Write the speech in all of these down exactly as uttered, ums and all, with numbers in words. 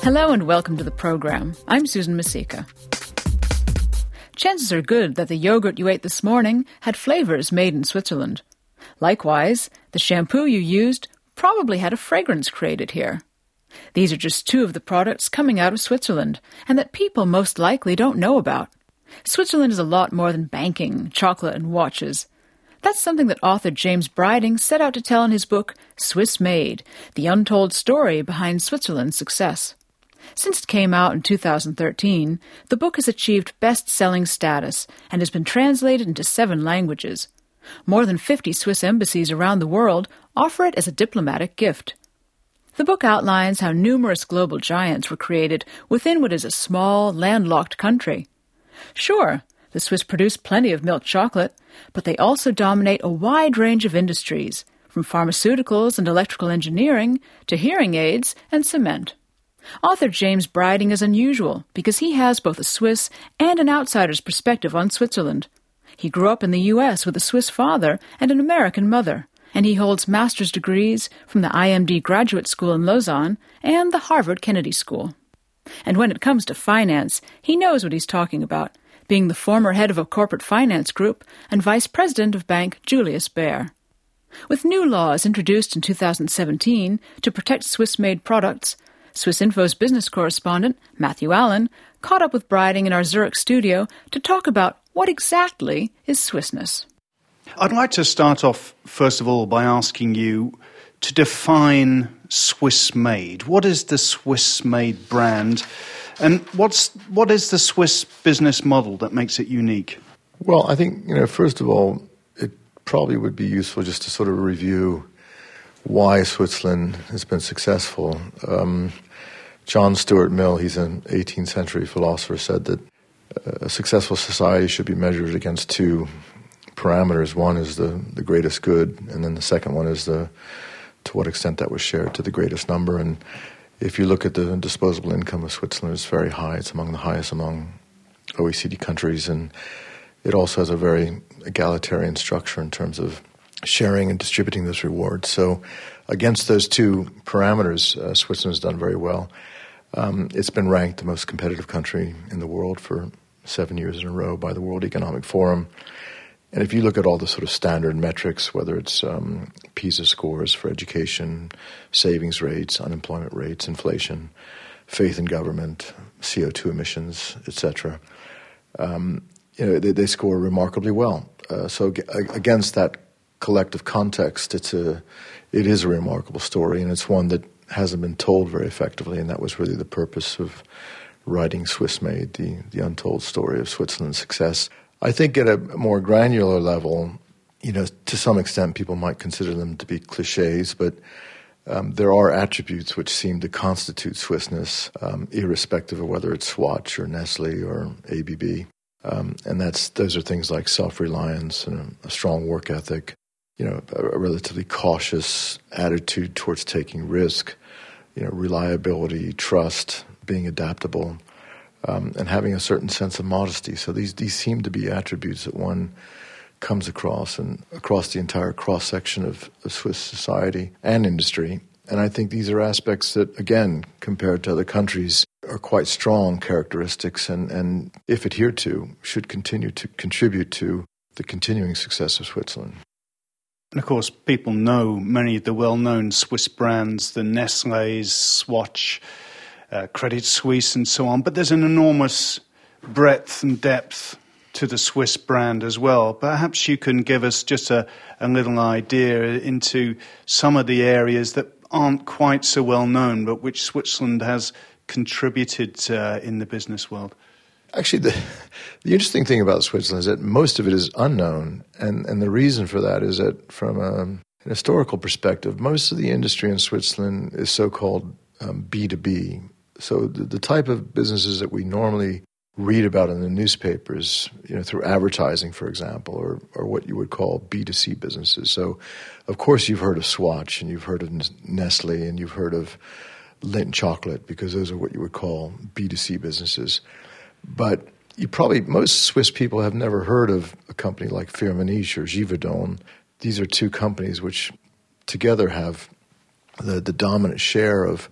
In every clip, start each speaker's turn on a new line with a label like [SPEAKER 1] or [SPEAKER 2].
[SPEAKER 1] Hello and welcome to the program. I'm Susan Masika. Chances are good that the yogurt you ate this morning had flavors made in Switzerland. Likewise, the shampoo you used probably had a fragrance created here. These are just two of the products coming out of Switzerland, and that people most likely don't know about. Switzerland is a lot more than banking, chocolate, and watches. That's something that author James Briding set out to tell in his book, Swiss Made, the untold story behind Switzerland's success. Since it came out in two thousand thirteen, the book has achieved best-selling status and has been translated into seven languages. More than fifty Swiss embassies around the world offer it as a diplomatic gift. The book outlines how numerous global giants were created within what is a small, landlocked country. Sure, the Swiss produce plenty of milk chocolate, but they also dominate a wide range of industries, from pharmaceuticals and electrical engineering to hearing aids and cement. Author James Briding is unusual because he has both a Swiss and an outsider's perspective on Switzerland. He grew up in the U S with a Swiss father and an American mother, and he holds master's degrees from the I M D Graduate School in Lausanne and the Harvard Kennedy School. And when it comes to finance, he knows what he's talking about, being the former head of a corporate finance group and vice president of Bank Julius Baer. With new laws introduced in two thousand seventeen to protect Swiss-made products, Swiss Info's business correspondent, Matthew Allen, caught up with Briding in our Zurich studio to talk about what exactly is Swissness.
[SPEAKER 2] I'd like to start off, first of all, by asking you to define Swiss-made. What is the Swiss-made brand, and what's what is the Swiss business model that makes it unique?
[SPEAKER 3] Well, I think, you know, first of all, it probably would be useful just to sort of review why Switzerland has been successful. Um, John Stuart Mill, he's an eighteenth century philosopher, said that a successful society should be measured against two parameters. One is the, the greatest good, and then the second one is the to what extent that was shared to the greatest number. And if you look at the disposable income of Switzerland, it's very high. It's among the highest among O E C D countries, and it also has a very egalitarian structure in terms of sharing and distributing those rewards. So against those two parameters, uh, Switzerland has done very well. Um, it's been ranked the most competitive country in the world for seven years in a row by the World Economic Forum. And if you look at all the sort of standard metrics, whether it's um, PISA scores for education, savings rates, unemployment rates, inflation, faith in government, C O two emissions, et cetera, um, you know, they, they score remarkably well. Uh, so g- against that collective context, it's a, it is a remarkable story, and it's one that hasn't been told very effectively, and that was really the purpose of writing Swiss Made, the, the untold story of Switzerland's success. I think at a more granular level, you know, to some extent people might consider them to be cliches, but um, there are attributes which seem to constitute Swissness, um, irrespective of whether it's Swatch or Nestle or A B B. Um, and that's those are things like self-reliance and a, a strong work ethic, you know, a, a relatively cautious attitude towards taking risk, you know, reliability, trust, being adaptable, um, and having a certain sense of modesty. So these these seem to be attributes that one comes across and across the entire cross-section of, of Swiss society and industry. And I think these are aspects that, again, compared to other countries, are quite strong characteristics and, and, if adhered to, should continue to contribute to the continuing success of Switzerland.
[SPEAKER 2] And of course, people know many of the well-known Swiss brands, the Nestlé's, Swatch, uh, Credit Suisse, and so on. But there's an enormous breadth and depth to the Swiss brand as well. Perhaps you can give us just a, a little idea into some of the areas that aren't quite so well known, but which Switzerland has contributed uh, in the business world.
[SPEAKER 3] Actually, the, the interesting thing about Switzerland is that most of it is unknown, and, and the reason for that is that from a, an historical perspective, most of the industry in Switzerland is so-called um, B two B. So the, the type of businesses that we normally read about in the newspapers, you know, through advertising, for example, or, or what you would call B two C businesses. So, of course, you've heard of Swatch, and you've heard of Nestle, and you've heard of Lindt Chocolate, because those are what you would call B two C businesses. But you probably, most Swiss people have never heard of a company like Firmenich or Givaudan. These are two companies which together have the, the dominant share of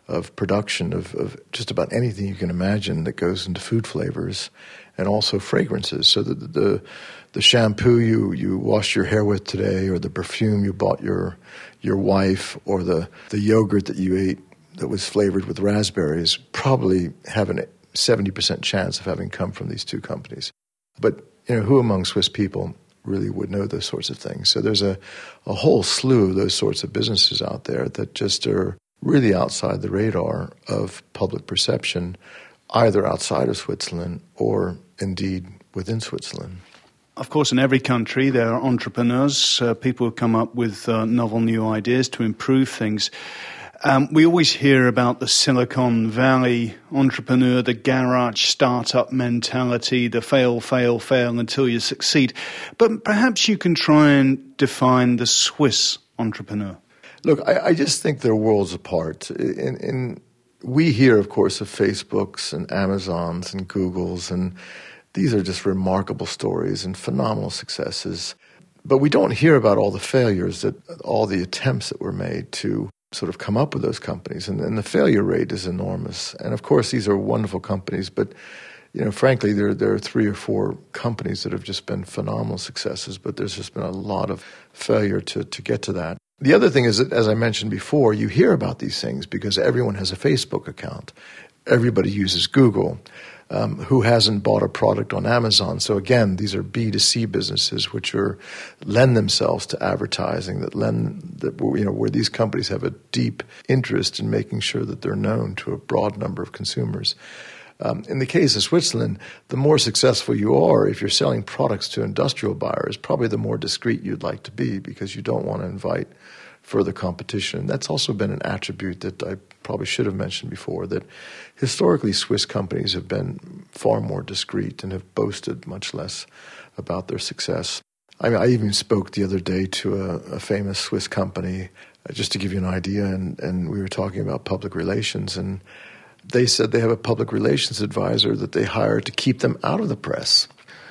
[SPEAKER 3] of production of, of just about anything you can imagine that goes into food flavors, and also fragrances. So the the, the shampoo you, you wash your hair with today, or the perfume you bought your your wife, or the, the yogurt that you ate that was flavored with raspberries, probably have a seventy percent chance of having come from these two companies. But you know, who among Swiss people really would know those sorts of things? So there's a, a whole slew of those sorts of businesses out there that just are really outside the radar of public perception, either outside of Switzerland or indeed within Switzerland.
[SPEAKER 2] Of course, in every country there are entrepreneurs, uh, people who come up with uh, novel new ideas to improve things. Um, we always hear about the Silicon Valley entrepreneur, the garage startup mentality, the fail, fail, fail until you succeed. But perhaps you can try and define the Swiss entrepreneur.
[SPEAKER 3] Look, I, I just think they're worlds apart. In, in, we hear, of course, of Facebooks and Amazons and Googles, and these are just remarkable stories and phenomenal successes. But we don't hear about all the failures, that all the attempts that were made to sort of come up with those companies, and, and the failure rate is enormous. And of course, these are wonderful companies, but you know, frankly, there there are three or four companies that have just been phenomenal successes, but there's just been a lot of failure to to get to that. The other thing is that, as I mentioned before, you hear about these things because everyone has a Facebook account, everybody uses Google. Um, who hasn't bought a product on Amazon? So again, these are B two C businesses which are lend themselves to advertising, that lend that you know where these companies have a deep interest in making sure that they're known to a broad number of consumers. Um, in the case of Switzerland, the more successful you are, if you're selling products to industrial buyers, probably the more discreet you'd like to be, because you don't want to invite further competition. That's also been an attribute that I probably should have mentioned before, that historically Swiss companies have been far more discreet and have boasted much less about their success. I mean, I even spoke the other day to a, a famous Swiss company, uh, just to give you an idea, and, and we were talking about public relations, and they said they have a public relations advisor that they hire to keep them out of the press.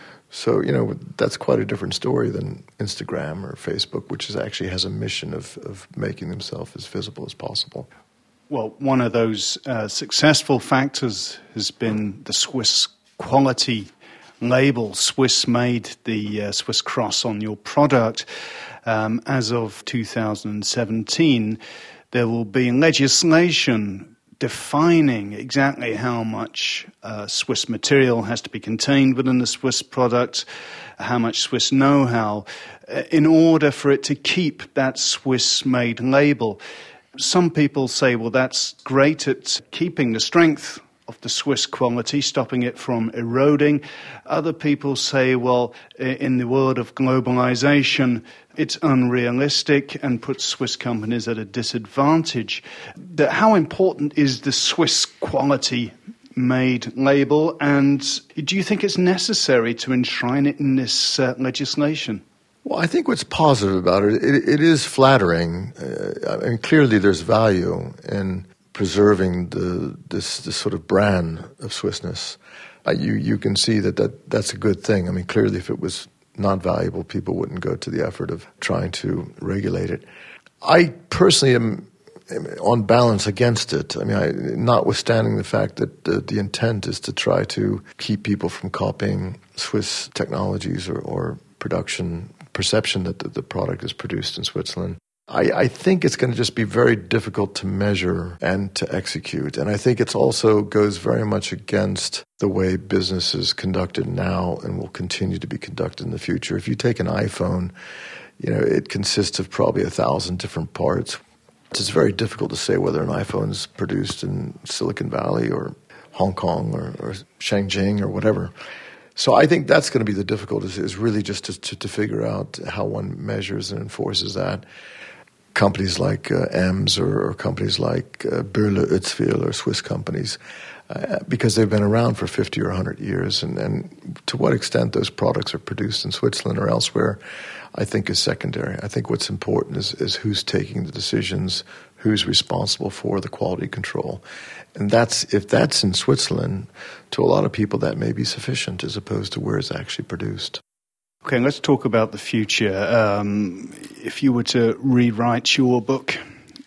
[SPEAKER 3] So, you know, that's quite a different story than Instagram or Facebook, which is actually has a mission of, of making themselves as visible as possible.
[SPEAKER 2] Well, one of those uh, successful factors has been the Swiss quality label, Swiss made, the uh, Swiss cross on your product. Um, as of two thousand seventeen, there will be legislation defining exactly how much uh, Swiss material has to be contained within the Swiss product, how much Swiss know-how, uh, in order for it to keep that Swiss-made label. Some people say, well, that's great at keeping the strength of the Swiss quality, stopping it from eroding. Other people say, well, in the world of globalization, it's unrealistic and puts Swiss companies at a disadvantage. How important is the Swiss quality made label, and do you think it's necessary to enshrine it in this uh, legislation?
[SPEAKER 3] Well, I think what's positive about it, it, it is flattering. Uh, I mean, clearly there's value in preserving the this, this sort of brand of Swissness. Uh, you you can see that, that that's a good thing. I mean, clearly if it was not valuable, people wouldn't go to the effort of trying to regulate it. I personally am, am on balance against it. I mean, I, notwithstanding the fact that the, the intent is to try to keep people from copying Swiss technologies or, or production perception that the, the product is produced in Switzerland. I, I think it's going to just be very difficult to measure and to execute. And I think it also goes very much against the way business is conducted now and will continue to be conducted in the future. If you take an iPhone, you know, it consists of probably a thousand different parts. It's very difficult to say whether an iPhone is produced in Silicon Valley or Hong Kong or, or Shenzhen or whatever. So I think that's going to be the difficulty, is, is really just to, to, to figure out how one measures and enforces that. Companies like uh, Ems or, or companies like uh, Bürle Özfil or Swiss companies, uh, because they've been around for fifty or one hundred years, and, and to what extent those products are produced in Switzerland or elsewhere, I think is secondary. I think what's important is, is who's taking the decisions, who's responsible for the quality control. And that's if that's in Switzerland, to a lot of people that may be sufficient as opposed to where it's actually produced.
[SPEAKER 2] Okay, let's talk about the future. Um, if you were to rewrite your book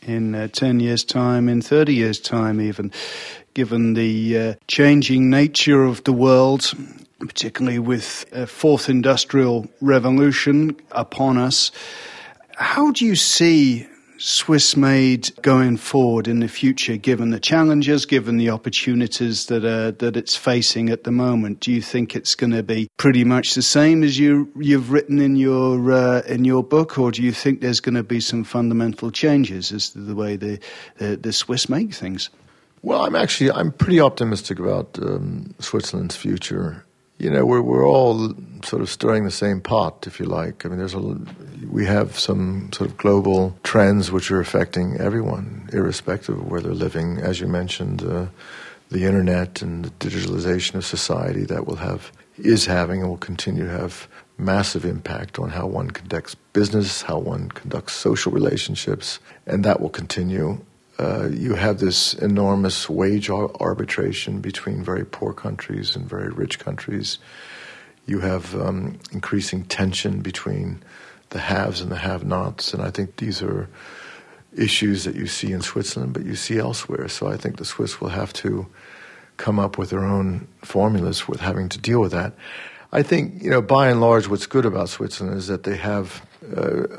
[SPEAKER 2] in uh, ten years' time, in thirty years' time even, given the uh, changing nature of the world, particularly with a fourth industrial revolution upon us. How do you see Swissmade going forward in the future, given the challenges, given the opportunities that uh, that it's facing at the moment? Do you think it's going to be pretty much the same as you you've written in your uh, in your book, or do you think there's going to be some fundamental changes as to the way the the, the Swiss make things?
[SPEAKER 3] Well, I'm actually I'm pretty optimistic about um, Switzerland's future. You know, we're we're all sort of stirring the same pot, if you like. I mean, there's a we have some sort of global trends which are affecting everyone, irrespective of where they're living. As you mentioned, uh, the internet and the digitalization of society that will have is having and will continue to have massive impact on how one conducts business, how one conducts social relationships, and that will continue. Uh, you have this enormous wage arbitration between very poor countries and very rich countries. You have um, increasing tension between the haves and the have-nots, and I think these are issues that you see in Switzerland, but you see elsewhere. So I think the Swiss will have to come up with their own formulas with having to deal with that. I think, you know, by and large, what's good about Switzerland is that they have uh,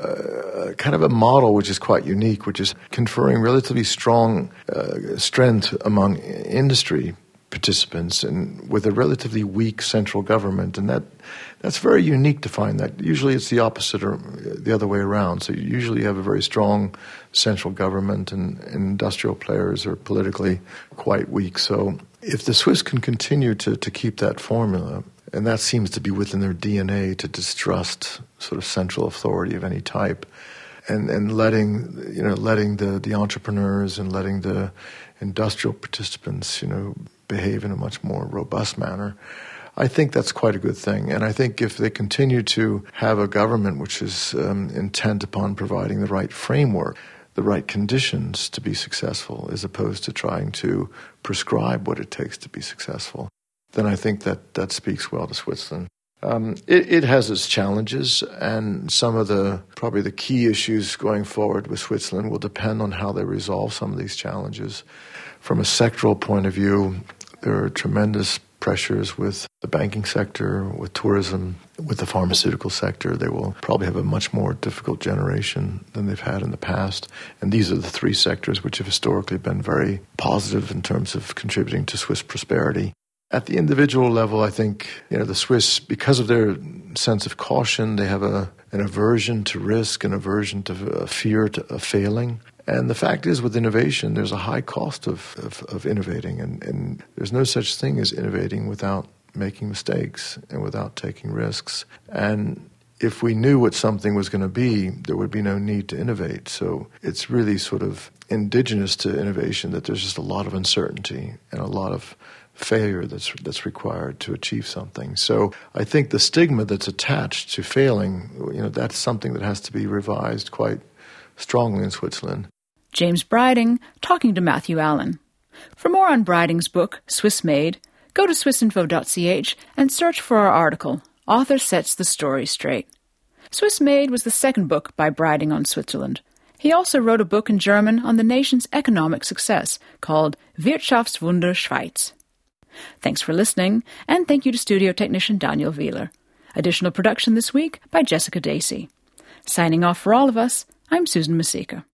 [SPEAKER 3] uh, kind of a model which is quite unique, which is conferring relatively strong uh, strength among industry participants and with a relatively weak central government. And that that's very unique to find that. Usually it's the opposite or the other way around. So you usually have a very strong central government and, and industrial players are politically quite weak. So if the Swiss can continue to, to keep that formula, and that seems to be within their D N A to distrust sort of central authority of any type, and and letting you know letting the, the entrepreneurs and letting the industrial participants you know behave in a much more robust manner. I think that's quite a good thing. And I think if they continue to have a government which is um, intent upon providing the right framework, the right conditions to be successful, as opposed to trying to prescribe what it takes to be successful, then I think that that speaks well to Switzerland. Um, it, it has its challenges, and some of the, probably the key issues going forward with Switzerland will depend on how they resolve some of these challenges. From a sectoral point of view, there are tremendous pressures with the banking sector, with tourism, with the pharmaceutical sector. They will probably have a much more difficult generation than they've had in the past. And these are the three sectors which have historically been very positive in terms of contributing to Swiss prosperity. At the individual level, I think, you know, the Swiss, because of their sense of caution, they have a an aversion to risk, an aversion to a fear to, of failing. And the fact is, with innovation, there's a high cost of, of, of innovating, and, and there's no such thing as innovating without making mistakes and without taking risks. And if we knew what something was going to be, there would be no need to innovate. So it's really sort of indigenous to innovation that there's just a lot of uncertainty and a lot of failure that's that's required to achieve something. So I think the stigma that's attached to failing, you know, that's something that has to be revised quite strongly in Switzerland.
[SPEAKER 1] James Briding talking to Matthew Allen. For more on Briding's book, Swissmade, go to swissinfo dot c h and search for our article, Author Sets the Story Straight. Swissmade was the second book by Briding on Switzerland. He also wrote a book in German on the nation's economic success called Wirtschaftswunder Schweiz. Thanks for listening, and thank you to studio technician Daniel Wheeler. Additional production this week by Jessica Dacey. Signing off for all of us, I'm Susan Masika.